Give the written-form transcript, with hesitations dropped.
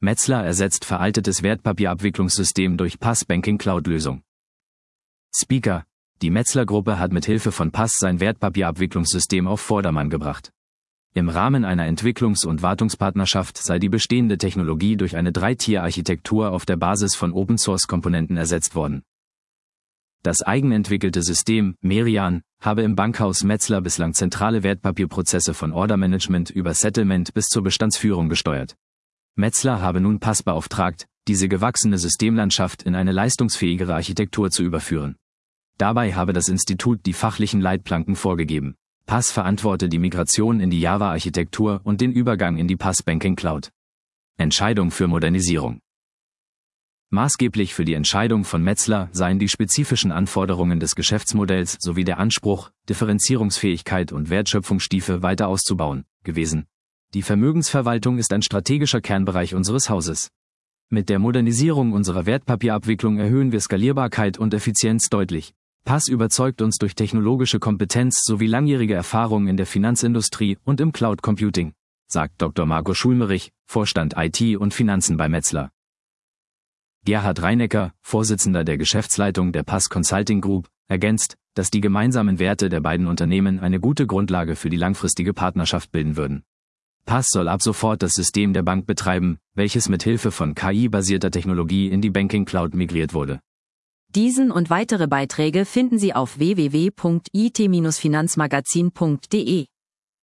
Metzler ersetzt veraltetes Wertpapierabwicklungssystem durch Pass-Banking-Cloud-Lösung. Speaker: Die Metzler-Gruppe hat mit Hilfe von Pass sein Wertpapierabwicklungssystem auf Vordermann gebracht. Im Rahmen einer Entwicklungs- und Wartungspartnerschaft sei die bestehende Technologie durch eine 3-Tier-Architektur auf der Basis von Open-Source-Komponenten ersetzt worden. Das eigenentwickelte System, Merian, habe im Bankhaus Metzler bislang zentrale Wertpapierprozesse von Ordermanagement über Settlement bis zur Bestandsführung gesteuert. Metzler habe nun Pass beauftragt, diese gewachsene Systemlandschaft in eine leistungsfähigere Architektur zu überführen. Dabei habe das Institut die fachlichen Leitplanken vorgegeben. Pass verantworte die Migration in die Java-Architektur und den Übergang in die Pass-Banking Cloud. Entscheidung für Modernisierung. Maßgeblich für die Entscheidung von Metzler seien die spezifischen Anforderungen des Geschäftsmodells sowie der Anspruch, Differenzierungsfähigkeit und Wertschöpfungsstufe weiter auszubauen, gewesen. Die Vermögensverwaltung ist ein strategischer Kernbereich unseres Hauses. Mit der Modernisierung unserer Wertpapierabwicklung erhöhen wir Skalierbarkeit und Effizienz deutlich. Pass überzeugt uns durch technologische Kompetenz sowie langjährige Erfahrung in der Finanzindustrie und im Cloud Computing, sagt Dr. Marco Schulmerich, Vorstand IT und Finanzen bei Metzler. Gerhard Reinecker, Vorsitzender der Geschäftsleitung der Pass Consulting Group, ergänzt, dass die gemeinsamen Werte der beiden Unternehmen eine gute Grundlage für die langfristige Partnerschaft bilden würden. Pass soll ab sofort das System der Bank betreiben, welches mit Hilfe von KI-basierter Technologie in die Banking Cloud migriert wurde. Diesen und weitere Beiträge finden Sie auf www.it-finanzmagazin.de.